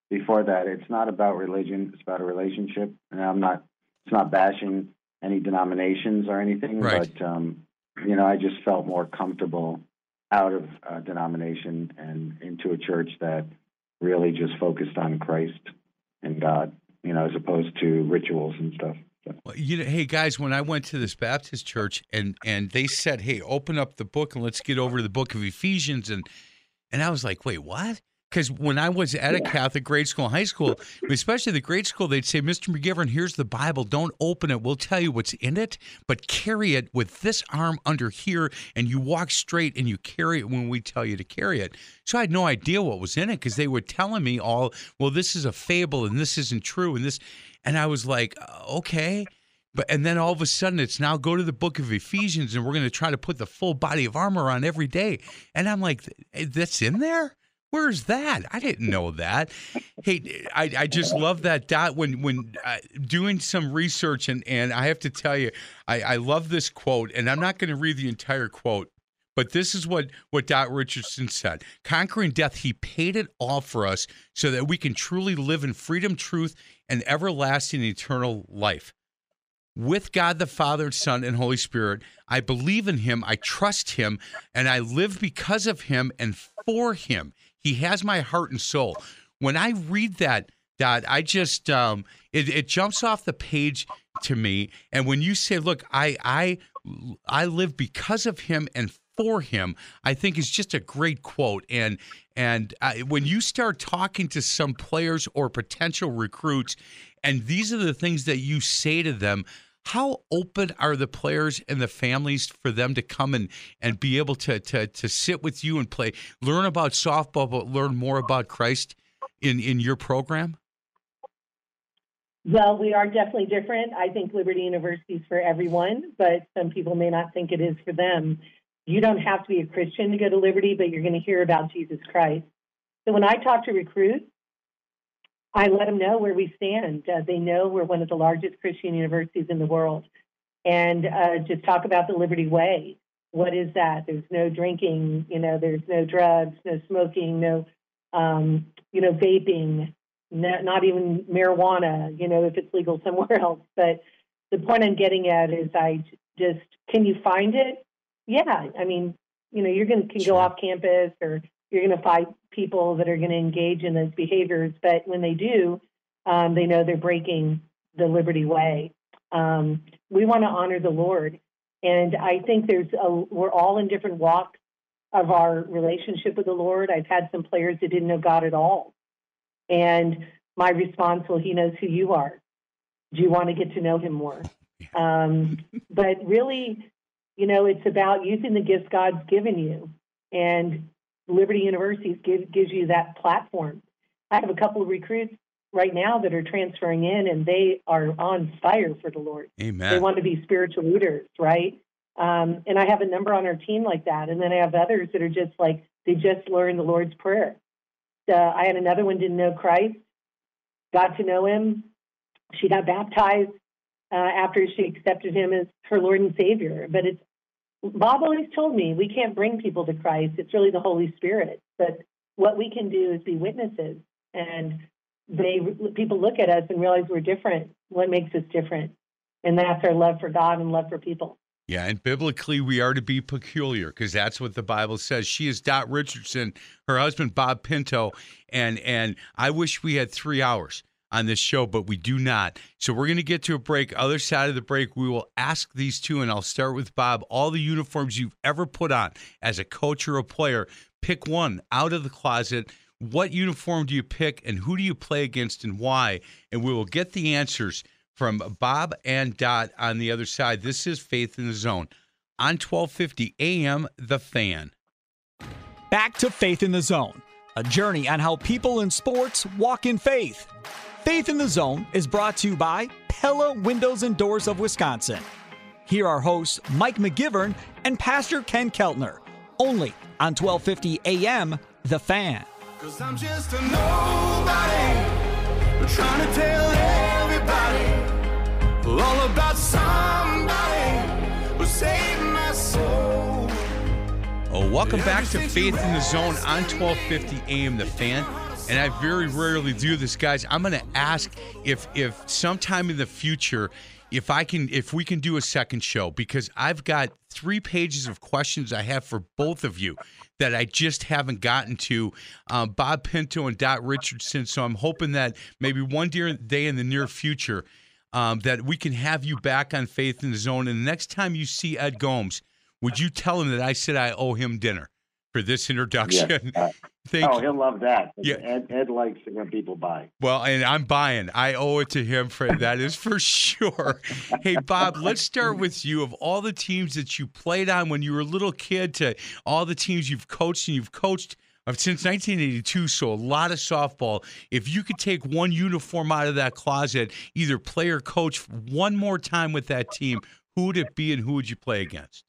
before that, it's not about religion. It's about a relationship. And I'm not, it's not bashing any denominations or anything, right. but, um, you know, I just felt more comfortable out of uh, denomination and into a church that really just focused on Christ and God, you know, as opposed to rituals and stuff. So. Well, you know, hey guys, when I went to this Baptist church and and they said, "Hey, open up the book and let's get over to the book of Ephesians," and and I was like, "Wait, what?" Because when I was at a Catholic grade school and high school, especially the grade school, they'd say, "Mister McGivern, here's the Bible. Don't open it. We'll tell you what's in it, but carry it with this arm under here, and you walk straight and you carry it when we tell you to carry it." So I had no idea what was in it because they were telling me all, well, this is a fable and this isn't true and this, and I was like, okay. But and then all of a sudden it's now go to the book of Ephesians and we're going to try to put the full body of armor on every day. And I'm like, that's in there? Where's that? I didn't know that. Hey, I, I just love that, Dot. When when uh, doing some research, and, and I have to tell you, I, I love this quote, and I'm not going to read the entire quote, but this is what, what Dot Richardson said. Conquering death, he paid it all for us so that we can truly live in freedom, truth, and everlasting eternal life. With God the Father, Son, and Holy Spirit, I believe in him, I trust him, and I live because of him and for him. He has my heart and soul. When I read that, Dot, I just, um, it, it jumps off the page to me. And when you say, look, I, I, I live because of him and for him, I think is just a great quote. And, and uh, when you start talking to some players or potential recruits, and these are the things that you say to them, how open are the players and the families for them to come and, and be able to, to to sit with you and play, learn about softball, but learn more about Christ in, in your program? Well, we are definitely different. I think Liberty University is for everyone, but some people may not think it is for them. You don't have to be a Christian to go to Liberty, but you're going to hear about Jesus Christ. So when I talk to recruits, I let them know where we stand. Uh, they know we're one of the largest Christian universities in the world. And uh, just talk about the Liberty Way. What is that? There's no drinking, you know, there's no drugs, no smoking, no, um, you know, vaping, no, not even marijuana, you know, if it's legal somewhere else. But the point I'm getting at is I just, can you find it? Yeah. I mean, you know, you're going to can Sure. go off campus or you're going to find people that are going to engage in those behaviors. But when they do, um, they know they're breaking the Liberty Way. Um, we want to honor the Lord. And I think there's a, we're all in different walks of our relationship with the Lord. I've had some players that didn't know God at all. And my response, well, he knows who you are. Do you want to get to know him more? Um, but really, you know, it's about using the gifts God's given you. And Liberty University give, gives you that platform. I have a couple of recruits right now that are transferring in, and they are on fire for the Lord. Amen. They want to be spiritual leaders, right? Um, and I have a number on our team like that. And then I have others that are just like, they just learned the Lord's Prayer. Uh, I had another one didn't know Christ, got to know him. She got baptized uh, after she accepted him as her Lord and Savior. But it's Bob always told me we can't bring people to Christ. It's really the Holy Spirit. But what we can do is be witnesses. And they people look at us and realize we're different. What makes us different? And that's our love for God and love for people. Yeah, and biblically we are to be peculiar because that's what the Bible says. She is Dot Richardson, her husband Bob Pinto, and and I wish we had three hours on this show, but we do not. So we're going to get to a break. Other side of the break, we will ask these two, and I'll start with Bob, all the uniforms you've ever put on as a coach or a player. Pick one out of the closet. What uniform do you pick, and who do you play against, and why? And we will get the answers from Bob and Dot on the other side. This is Faith in the Zone on twelve fifty A M The Fan. Back to Faith in the Zone, a journey on how people in sports walk in faith. Faith in the Zone is brought to you by Pella Windows and Doors of Wisconsin. Here are hosts Mike McGivern and Pastor Ken Keltner, only on twelve fifty A M The Fan. Cause I'm just a nobody, trying to tell everybody all about somebody who saved my soul. Oh, welcome back to Faith in the Zone on twelve fifty A M The Fan. and I very rarely do this, guys. I'm going to ask if if sometime in the future, if I can, if we can do a second show, because I've got three pages of questions I have for both of you that I just haven't gotten to, um, Bob Pinto and Dot Richardson. So I'm hoping that maybe one day in the near future um, that we can have you back on Faith in the Zone. And the next time you see Ed Gomes, would you tell him that I said I owe him dinner for this introduction? Yes. Thank oh, you. he'll love that. Yeah. Ed, Ed likes it when people buy. Well, and I'm buying. I owe it to him for that is for sure. Hey, Bob, let's start with you. Of all the teams that you played on when you were a little kid to all the teams you've coached, and you've coached since nineteen eighty-two, so a lot of softball. If you could take one uniform out of that closet, either play or coach one more time with that team, who would it be and who would you play against?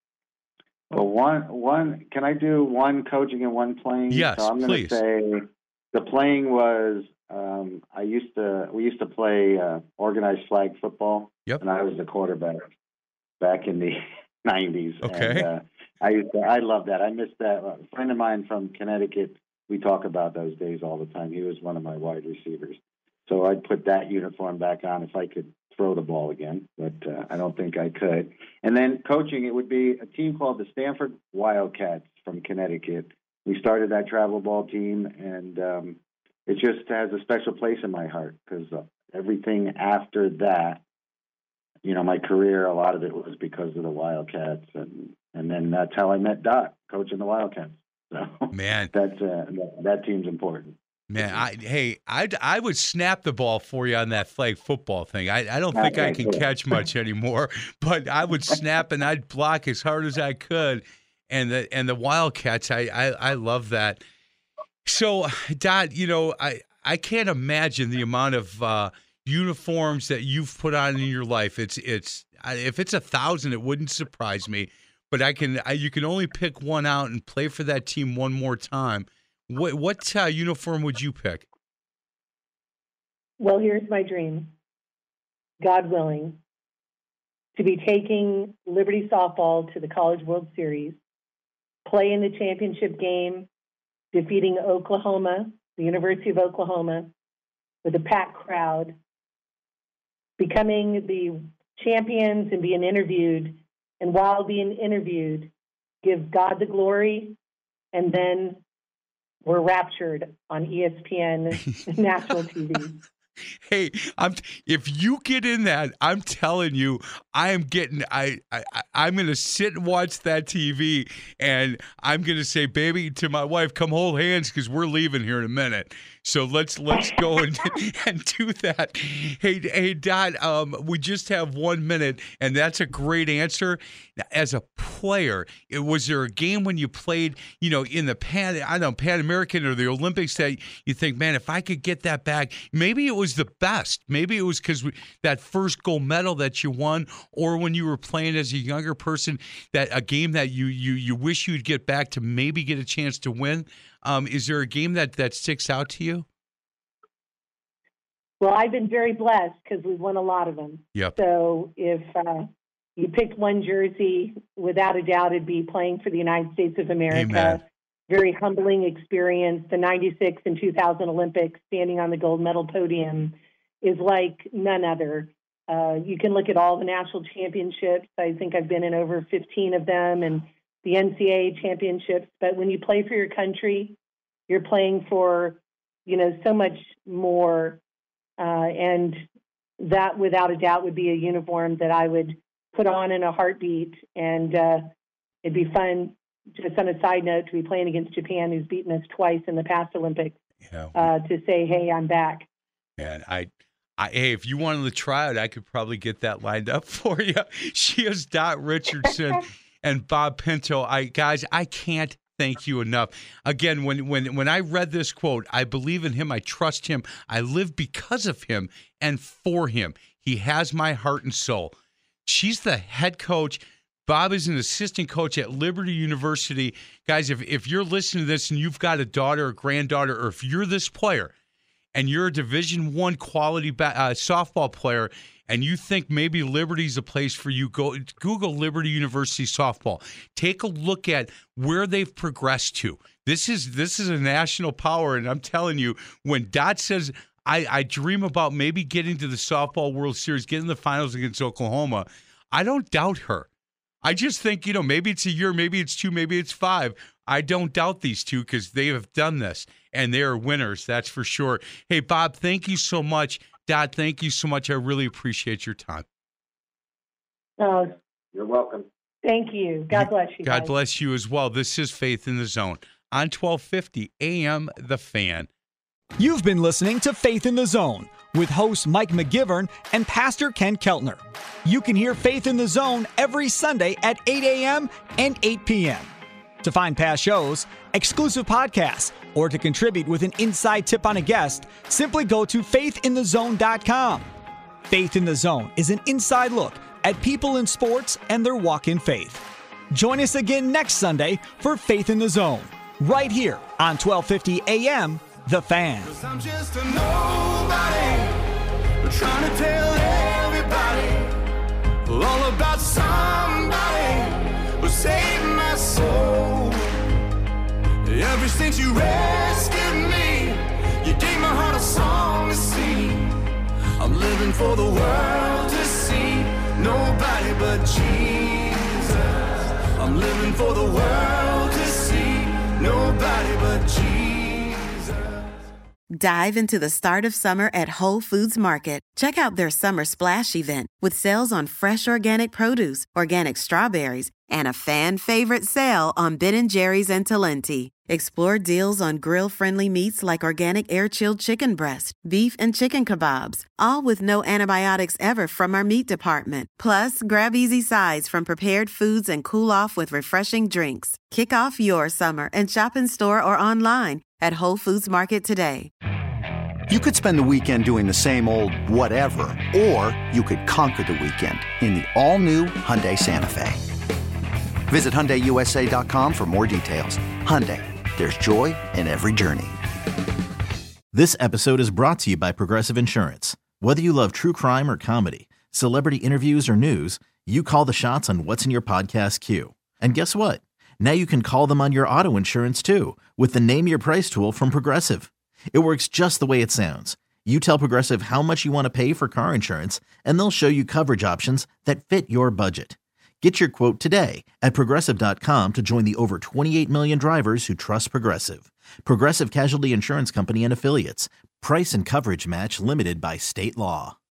Well, one, one. Can I do one coaching and one playing? Yes, so I'm going please. to say the playing was. Um, I used to. We used to play uh, organized flag football. Yep. And I was the quarterback back in the nineties. Okay. And, uh, I used to. I love that. I miss that. A friend of mine from Connecticut. We talk about those days all the time. He was one of my wide receivers. So I'd put that uniform back on if I could throw the ball again, but uh, I don't think I could. And then coaching, it would be a team called the Stanford Wildcats from Connecticut. We started that travel ball team, and um, it just has a special place in my heart because uh, everything after that, you know, my career, a lot of it was because of the Wildcats, and and then that's how I met Dot, coaching the Wildcats. So man, that's uh, that, that team's important. Man, I, hey, I I would snap the ball for you on that flag football thing. I, I don't think Okay, I can cool. catch much anymore, but I would snap and I'd block as hard as I could. And the and the Wildcats, I I, I love that. So, Dot, you know, I, I can't imagine the amount of uh, uniforms that you've put on in your life. It's it's if it's a thousand, it wouldn't surprise me. But I can I, you can only pick one out and play for that team one more time. What what uh, uniform would you pick? Well, here's my dream. God willing, to be taking Liberty softball to the College World Series, play in the championship game, defeating Oklahoma, the University of Oklahoma, with a packed crowd, becoming the champions and being interviewed, and while being interviewed, give God the glory, and then we're raptured on E S P N national T V. Hey, I'm if you get in that, I'm telling you, I am getting I, I I'm gonna sit and watch that T V, and I'm gonna say, baby, to my wife, come hold hands because we're leaving here in a minute. So let's let's go and, and do that. Hey, hey, Dot, um, we just have one minute, and that's a great answer. As a player, it, was there a game when you played, you know, in the Pan, I don't know, Pan American or the Olympics that you think, man, if I could get that back, maybe it was the best. Maybe it was because that first gold medal that you won, or when you were playing as a younger person, that a game that you you you wish you'd get back to maybe get a chance to win. Um, is there a game that, that sticks out to you? Well, I've been very blessed because we've won a lot of them. Yep. So if uh, you picked one jersey, without a doubt, it'd be playing for the United States of America. Amen. Very humbling experience. The ninety-six and two thousand Olympics, standing on the gold medal podium, is like none other. Uh, you can look at all the national championships. I think I've been in over fifteen of them, and the N C A A championships. But when you play for your country, you're playing for, you know, so much more. Uh, and that, without a doubt, would be a uniform that I would put on in a heartbeat. And uh, it'd be fun, just on a side note, to be playing against Japan, who's beaten us twice in the past Olympics, Yeah. uh, to say, hey, I'm back. Man, I, I, hey, if you wanted to try it, I could probably get that lined up for you. She is Dot Richardson and Bob Pinto. I guys, I can't thank you enough. Again, when when when I read this quote, I believe in him, I trust him, I live because of him and for him. He has my heart and soul. She's the head coach. Bob is an assistant coach at Liberty University. Guys, if if you're listening to this and you've got a daughter or granddaughter, or if you're this player, and you're a Division One quality ba- uh, softball player, and you think maybe Liberty's a place for you, go Google Liberty University softball. Take a look at where they've progressed to. This is this is a national power, and I'm telling you, when Dot says, I, I dream about maybe getting to the softball World Series, getting the finals against Oklahoma, I don't doubt her. I just think, you know, maybe it's a year, maybe it's two, maybe it's five. I don't doubt these two because they have done this, and they are winners, that's for sure. Hey, Bob, thank you so much. Dot, thank you so much. I really appreciate your time. Oh, You're welcome. thank you. God bless you. God guys. bless you as well. This is Faith in the Zone on twelve fifty A M The Fan. You've been listening to Faith in the Zone with host Mike McGivern and Pastor Ken Keltner. You can hear Faith in the Zone every Sunday at eight a.m. and eight p.m. To find past shows, exclusive podcasts, or to contribute with an inside tip on a guest, simply go to faith in the zone dot com. Faith in the Zone is an inside look at people in sports and their walk in faith. Join us again next Sunday for Faith in the Zone, right here on twelve fifty A M The Fan. Cause I'm just a nobody, trying to tell everybody all about somebody who saved my soul. Ever since you rescued me, you gave my heart a song to sing. I'm living for the world to see, nobody but Jesus. I'm living for the world to see, nobody but Jesus. Dive into the start of summer at Whole Foods Market. Check out their Summer Splash event with sales on fresh organic produce, organic strawberries, and a fan-favorite sale on Ben and Jerry's and Talenti. Explore deals on grill-friendly meats like organic air-chilled chicken breast, beef and chicken kebabs, all with no antibiotics ever from our meat department. Plus, grab easy sides from prepared foods and cool off with refreshing drinks. Kick off your summer and shop in store or online at Whole Foods Market today. You could spend the weekend doing the same old whatever, or you could conquer the weekend in the all-new Hyundai Santa Fe. Visit Hyundai U S A dot com for more details. Hyundai, there's joy in every journey. This episode is brought to you by Progressive Insurance. Whether you love true crime or comedy, celebrity interviews or news, you call the shots on what's in your podcast queue. And guess what? Now you can call them on your auto insurance too with the Name Your Price tool from Progressive. It works just the way it sounds. You tell Progressive how much you want to pay for car insurance, and they'll show you coverage options that fit your budget. Get your quote today at Progressive dot com to join the over twenty-eight million drivers who trust Progressive. Progressive Casualty Insurance Company and Affiliates. Price and coverage match limited by state law.